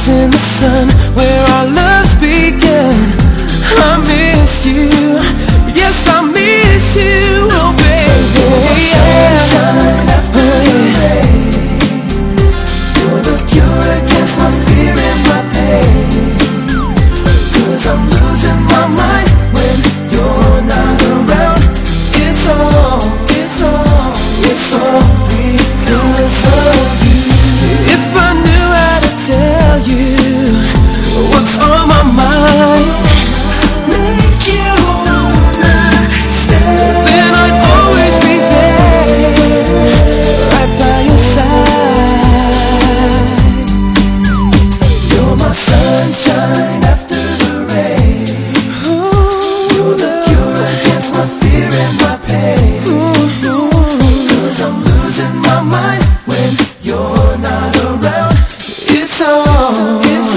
place in the sun where our loves began. I miss you, yes I miss you, oh baby. Sunshine after the rain. You're the cure against my fear and my pain. 'Cause I'm losing my mind when you're not around. It's all because of you. If I knew how to tell you what's on my mind, Make you understand. then I'd always be there, right by your side. You're my sunshine after the rain. You're the cure against my fear and my pain. 'Cause I'm losing my mind when you're not around. It's all because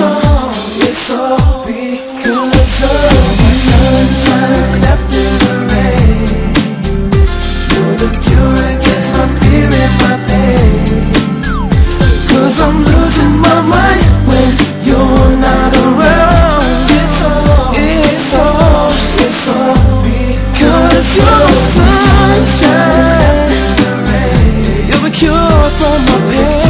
of my sunshine after the rain. You're the cure against my fear and my pain. 'Cause I'm losing my mind when you're not around. It's all because you're sunshine after the rain. You're the cure for my pain.